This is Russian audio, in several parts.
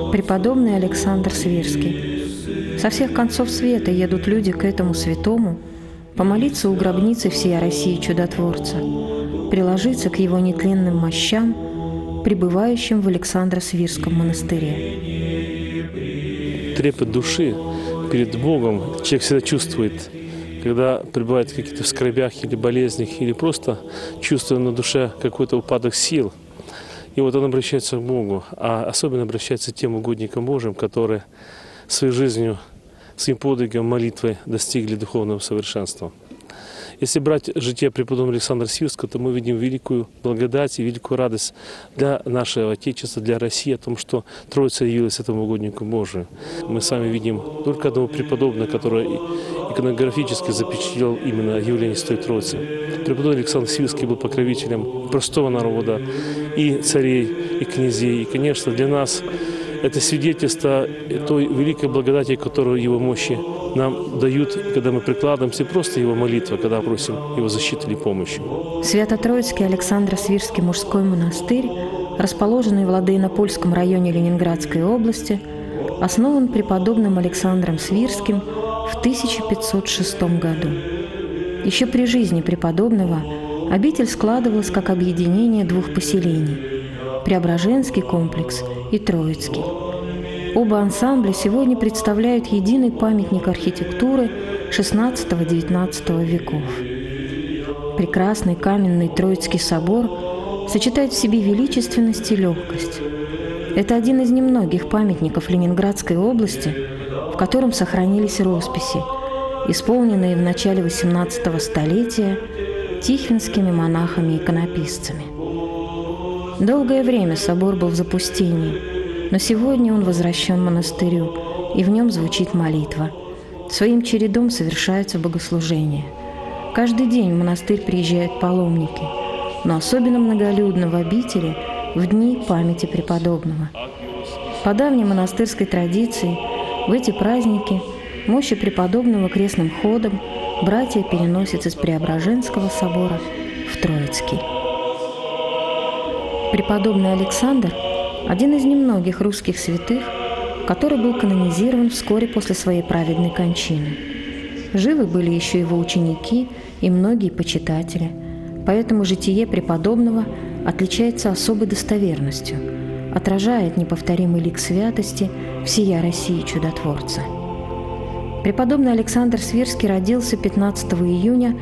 Преподобный Александр Свирский. Со всех концов света едут люди к этому святому помолиться у гробницы всей России Чудотворца, приложиться к его нетленным мощам, пребывающим в Александро-Свирском монастыре. Трепет души перед Богом человек всегда чувствует, когда пребывает в каких-то скорбях или болезнях, или просто чувствуя на душе какой-то упадок сил. И вот он обращается к Богу, а особенно обращается к тем угодникам Божьим, которые своей жизнью, своим подвигом, молитвой достигли духовного совершенства. Если брать житие преподобного Александра Свирского, то мы видим великую благодать и великую радость для нашего Отечества, для России, о том, что Троица явилась этому угоднику Божию. Мы с вами видим только одного преподобного, который иконографически запечатлел именно явление Святой Троицы. Преподобный Александр Свирский был покровителем простого народа, и царей, и князей. И, конечно, для нас это свидетельство той великой благодати, которую Его мощи нам дают, когда мы прикладываемся, просто Его молитва, когда просим Его защиты или помощи. Свято-Троицкий Александро-Свирский мужской монастырь, расположенный в Ладейно-Польском районе Ленинградской области, основан преподобным Александром Свирским в 1506 году. Еще при жизни преподобного обитель складывалась как объединение двух поселений – Преображенский комплекс и Троицкий. Оба ансамбля сегодня представляют единый памятник архитектуры XVI-XIX веков. Прекрасный каменный Троицкий собор сочетает в себе величественность и легкость. Это один из немногих памятников Ленинградской области, в котором сохранились росписи, исполненные в начале XVIII столетия тихвинскими монахами-иконописцами. Долгое время собор был в запустении, но сегодня он возвращен монастырю, и в нем звучит молитва. Своим чередом совершаются богослужения. Каждый день в монастырь приезжают паломники, но особенно многолюдно в обители в дни памяти преподобного. По давней монастырской традиции в эти праздники мощи преподобного крестным ходом братья переносят из Преображенского собора в Троицкий. Преподобный Александр – один из немногих русских святых, который был канонизирован вскоре после своей праведной кончины. Живы были еще его ученики и многие почитатели, поэтому житие преподобного отличается особой достоверностью, отражает неповторимый лик святости всея России Чудотворца. Преподобный Александр Свирский родился 15 июня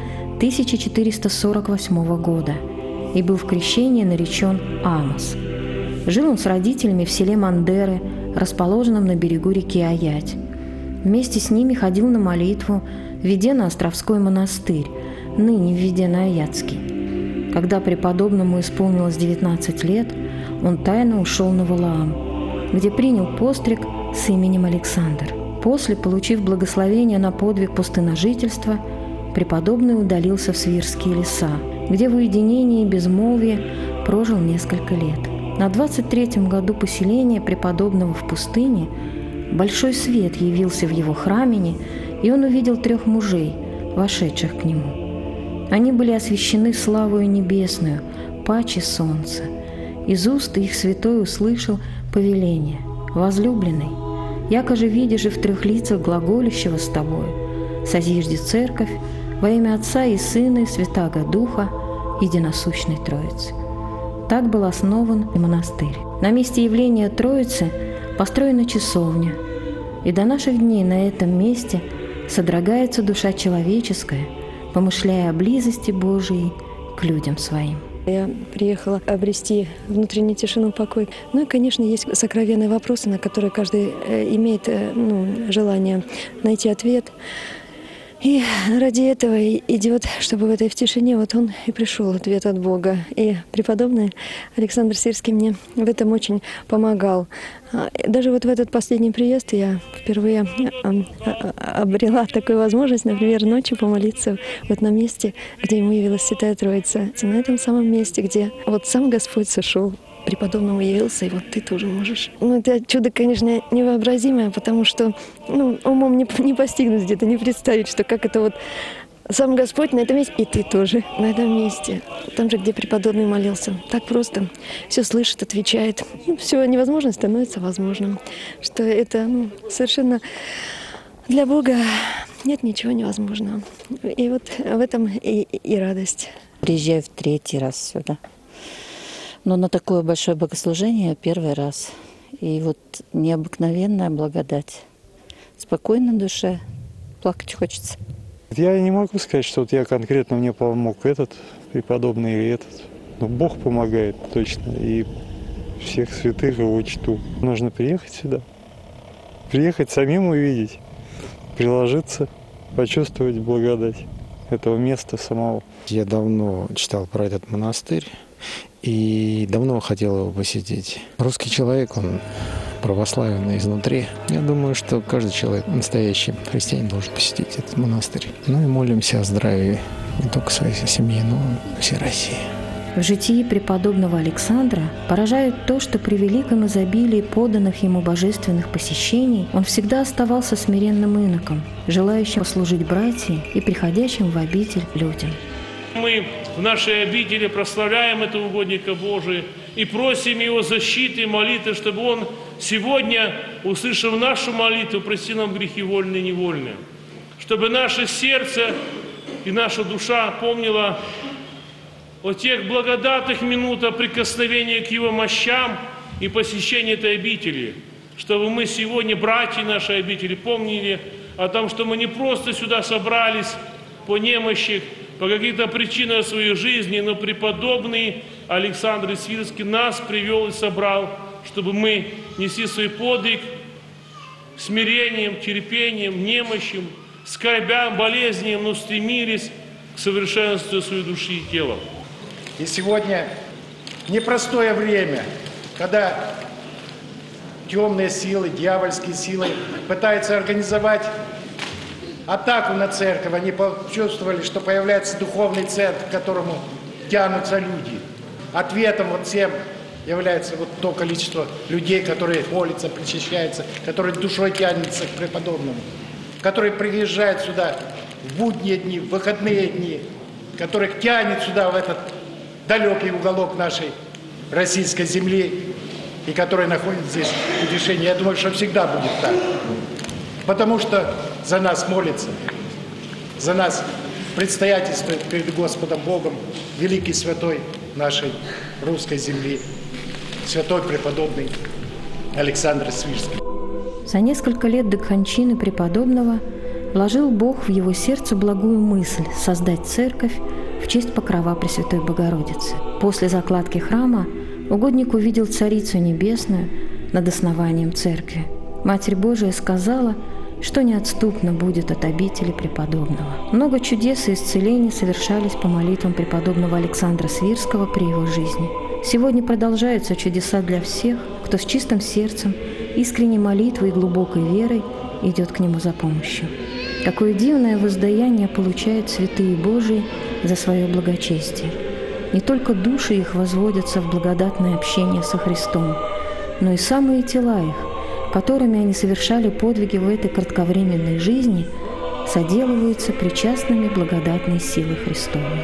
1448 года и был в крещении наречен Амос. Жил он с родителями в селе Мандеры, расположенном на берегу реки Аять. Вместе с ними ходил на молитву в Ведено-Островской монастырь, ныне в Ведено-Аятский. Когда преподобному исполнилось 19 лет, он тайно ушел на Валаам, где принял постриг с именем Александр. После, получив благословение на подвиг пустыножительства, преподобный удалился в Свирские леса, где в уединении и безмолвии прожил несколько лет. На 23-м году поселения преподобного в пустыне большой свет явился в его храмине, и он увидел 3 мужей, вошедших к нему. Они были освящены славою небесную, паче солнца. Из уст их святой услышал повеление: «Возлюбленный, яко же видишь и в 3 лицах глаголющего с тобою, созижди церковь во имя Отца и Сына и Святаго Духа, единосущной Троицы». Так был основан и монастырь. На месте явления Троицы построена часовня, и до наших дней на этом месте содрогается душа человеческая, помышляя о близости Божией к людям своим. Я приехала обрести внутреннюю тишину, покой. Ну и, конечно, есть сокровенные вопросы, на которые каждый имеет желание найти ответ. И ради этого идет, чтобы в этой тишине вот он и пришел, ответ от Бога. И преподобный Александр Свирский мне в этом очень помогал. Даже вот в этот последний приезд я впервые обрела такую возможность, например, ночью помолиться вот на месте, где ему явилась Святая Троица. На этом самом месте, где вот сам Господь сошел, преподобному явился, и вот ты тоже можешь. Это чудо, конечно, невообразимое, потому что умом не постигнуть где-то, не представить, что как это вот Сам Господь на этом месте, и ты тоже на этом месте. Там же, где преподобный молился. Так просто. Все слышит, отвечает. Все невозможно становится возможным. Что это совершенно для Бога нет ничего невозможного. И вот в этом и радость. Приезжаю в 3-й раз сюда. Но на такое большое богослужение 1-й раз. И вот необыкновенная благодать. Спокойно на душе. Плакать хочется. Я не могу сказать, что вот я конкретно мне помог этот преподобный или этот. Но Бог помогает точно. И всех святых его чту. Нужно приехать сюда. Приехать самим увидеть. Приложиться, почувствовать благодать этого места самого. Я давно читал про этот монастырь и давно хотел его посетить. Русский человек, он православен изнутри. Я думаю, что каждый человек, настоящий христианин, должен посетить этот монастырь. Ну и молимся о здравии не только своей семьи, но и всей России. В житии преподобного Александра поражает то, что при великом изобилии поданных ему божественных посещений он всегда оставался смиренным иноком, желающим служить братьям и приходящим в обитель людям. Мы в нашей обители прославляем этого угодника Божия и просим Его защиты и молитвы, чтобы Он сегодня, услышав нашу молитву, простил нам грехи вольные и невольные, чтобы наше сердце и наша душа помнила о тех благодатных минутах прикосновения к Его мощам и посещения этой обители, чтобы мы сегодня, братья нашей обители, помнили о том, что мы не просто сюда собрались по немощи, по каким-то причинам своей жизни, но преподобный Александр Свирский нас привел и собрал, чтобы мы несли свой подвиг смирением, терпением, немощью, скорбям, болезням, но стремились к совершенству своей души и тела. И сегодня непростое время, когда темные силы, дьявольские силы пытаются организовать атаку на церковь. Они почувствовали, что появляется духовный центр, к которому тянутся люди. Ответом вот всем является вот то количество людей, которые молятся, причащаются, которые душой тянутся к преподобному, которые приезжают сюда в будние дни, в выходные дни, которых тянет сюда, в этот далекий уголок нашей российской земли, и которые находят здесь утешение. Я думаю, что всегда будет так. Потому что за нас молится, за нас предстоятельствует перед Господом Богом великий святой нашей русской земли, святой преподобный Александр Свирский. За несколько лет до кончины преподобного вложил Бог в его сердце благую мысль создать церковь в честь покрова Пресвятой Богородицы. После закладки храма угодник увидел Царицу Небесную над основанием церкви. Матерь Божия сказала, что неотступно будет от обители преподобного. Много чудес и исцелений совершались по молитвам преподобного Александра Свирского при его жизни. Сегодня продолжаются чудеса для всех, кто с чистым сердцем, искренней молитвой и глубокой верой идет к нему за помощью. Какое дивное воздаяние получают святые Божии за свое благочестие. Не только души их возводятся в благодатное общение со Христом, но и самые тела их, которыми они совершали подвиги в этой кратковременной жизни, соделываются причастными благодатной силы Христовой.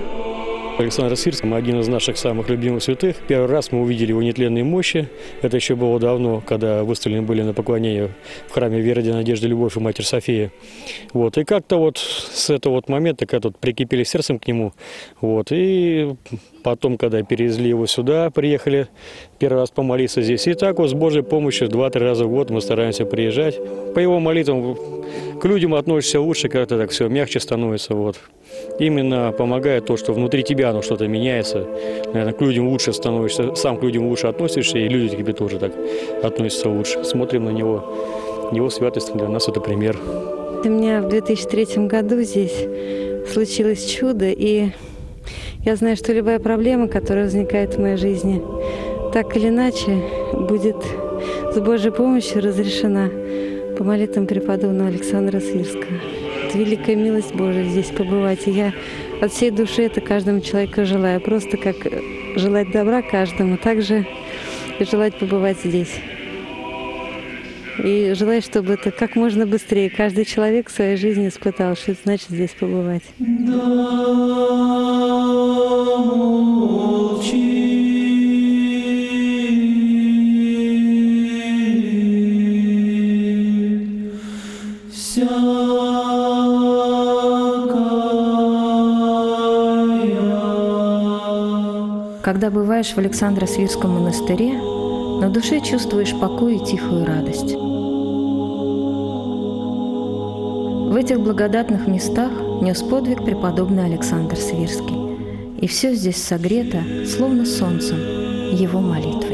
Александр Свирский – один из наших самых любимых святых. Первый раз мы увидели его нетленные мощи. Это еще было давно, когда выставлены были на поклонение в храме Веры, Надежды, Любовь и Матерь София. Вот. И как-то вот с этого вот момента, когда прикипели сердцем к нему, вот. И потом, когда перевезли его сюда, приехали первый раз помолиться здесь. И так вот с Божьей помощью 2-3 раза в год мы стараемся приезжать. По его молитвам к людям относишься лучше, как-то так все мягче становится. Вот. Именно помогает то, что внутри тебя оно что-то меняется. Наверное, к людям лучше становишься, сам к людям лучше относишься, и люди к тебе тоже так относятся лучше. Смотрим на него. Его святость для нас это пример. У меня в 2003 году здесь случилось чудо, и я знаю, что любая проблема, которая возникает в моей жизни, так или иначе будет с Божьей помощью разрешена по молитвам преподобного Александра Свирского. Это великая милость Божия здесь побывать. И я от всей души это каждому человеку желаю. Просто как желать добра каждому, так же и желать побывать здесь. И желаю, чтобы это как можно быстрее каждый человек в своей жизни испытал, что это значит здесь побывать. Когда бываешь в Александро-Свирском монастыре, на душе чувствуешь покой и тихую радость. В этих благодатных местах нес подвиг преподобный Александр Свирский, и все здесь согрето, словно солнцем, его молитвой.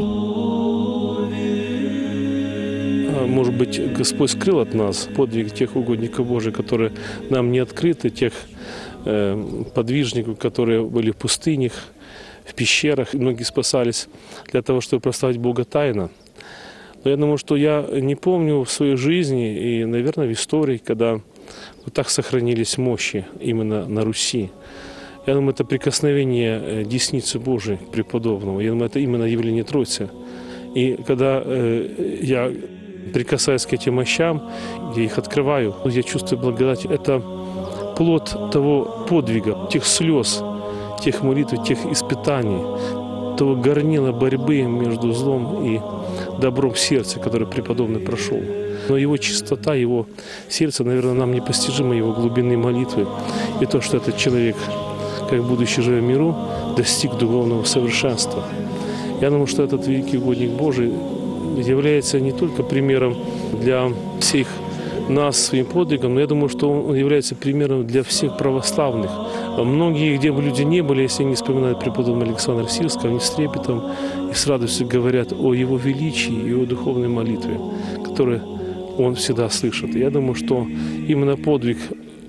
Может быть, Господь скрыл от нас подвиг тех угодников Божьих, которые нам не открыты, тех подвижников, которые были в пустынях, в пещерах, и многие спасались для того, чтобы прославить Бога тайно. Но я думаю, что я не помню в своей жизни и, наверное, в истории, когда вот так сохранились мощи именно на Руси. Я думаю, это прикосновение десницы Божией преподобного. Я думаю, это именно явление Троицы. И когда я прикасаюсь к этим мощам, я их открываю, я чувствую благодать. Это плод того подвига, тех слез, тех молитв, тех испытаний, того горнила борьбы между злом и добром сердца, который преподобный прошел. Но его чистота, его сердце, наверное, нам непостижимо, его глубины молитвы. И то, что этот человек, как будучи живя в миру, достиг духовного совершенства. Я думаю, что этот великий угодник Божий является не только примером для всех нас своим подвигом, но я думаю, что он является примером для всех православных. Многие, где бы люди не были, если они вспоминают преподобного Александра Свирского, они с трепетом и с радостью говорят о его величии и о духовной молитве, которую он всегда слышит. Я думаю, что именно подвиг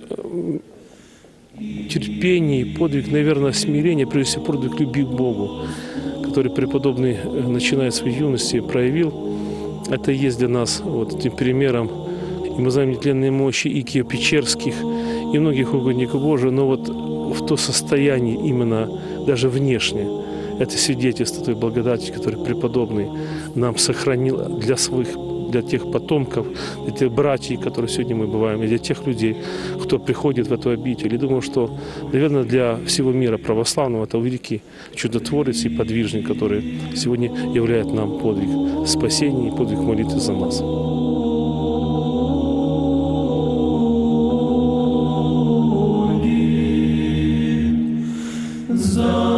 терпения, подвиг, наверное, смирения, прежде всего подвиг любви к Богу, который преподобный, начиная с юности, проявил, это и есть для нас вот этим примером. И мы знаем нетленные мощи и Киево-Печерских, и многих угодников Божьих, но вот в то состояние именно даже внешне, это свидетельство той благодати, которую преподобный нам сохранил для своих, для тех потомков, для тех братьев, которые сегодня мы бываем, и для тех людей, кто приходит в эту обитель. И думаю, что, наверное, для всего мира православного это великий чудотворец и подвижник, который сегодня являет нам подвиг спасения и подвиг молитвы за нас. За